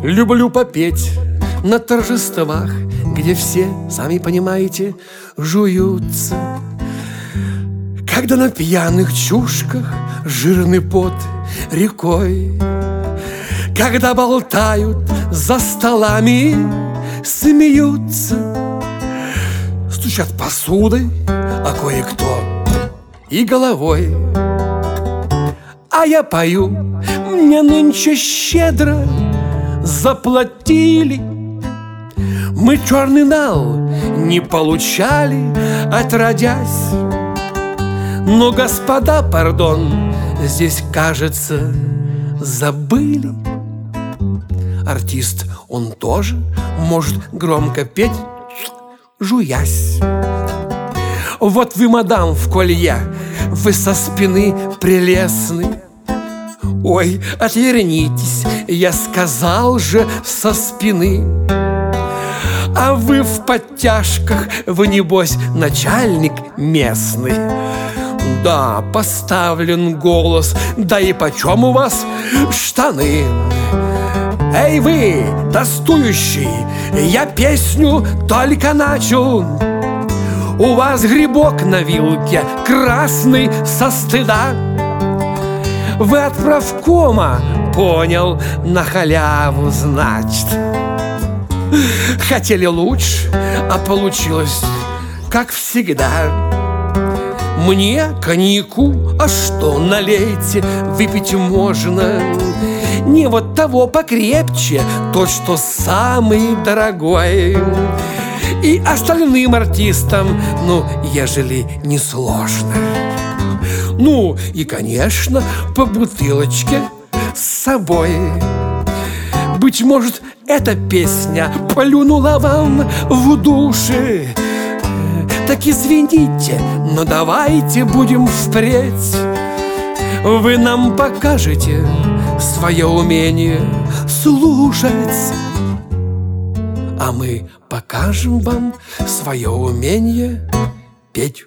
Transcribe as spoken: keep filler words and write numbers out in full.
Люблю попеть на торжествах, где все, сами понимаете, жуются. Когда на пьяных чушках жирный пот рекой, когда болтают за столами, смеются, стучат посудой, а кое-кто и головой. А я пою, мне нынче щедро заплатили. Мы черный нал не получали, отродясь. Но, господа, пардон, здесь, кажется, забыли. Артист, он тоже может громко петь, жуясь. Вот вы, мадам, в колье, вы со спины прелестны. Ой, отвернитесь, я сказал же, со спины. А вы в подтяжках, вы, небось, начальник местный. Да, поставлен голос, да и почем у вас штаны? Эй вы, тостующий, я песню только начал. У вас грибок на вилке, красный со стыда. Вы от правкома, понял, на халяву, значит. Хотели лучше, а получилось, как всегда. Мне коньяку, а что, налейте, выпить можно. Не вот того покрепче, тот, что самый дорогой. И остальным артистам, ну, ежели не сложно. Ну, и, конечно, по бутылочке с собой. Быть может, эта песня плюнула вам в души. Так извините, но давайте будем впредь. Вы нам покажете свое умение слушать, а мы покажем вам свое умение петь.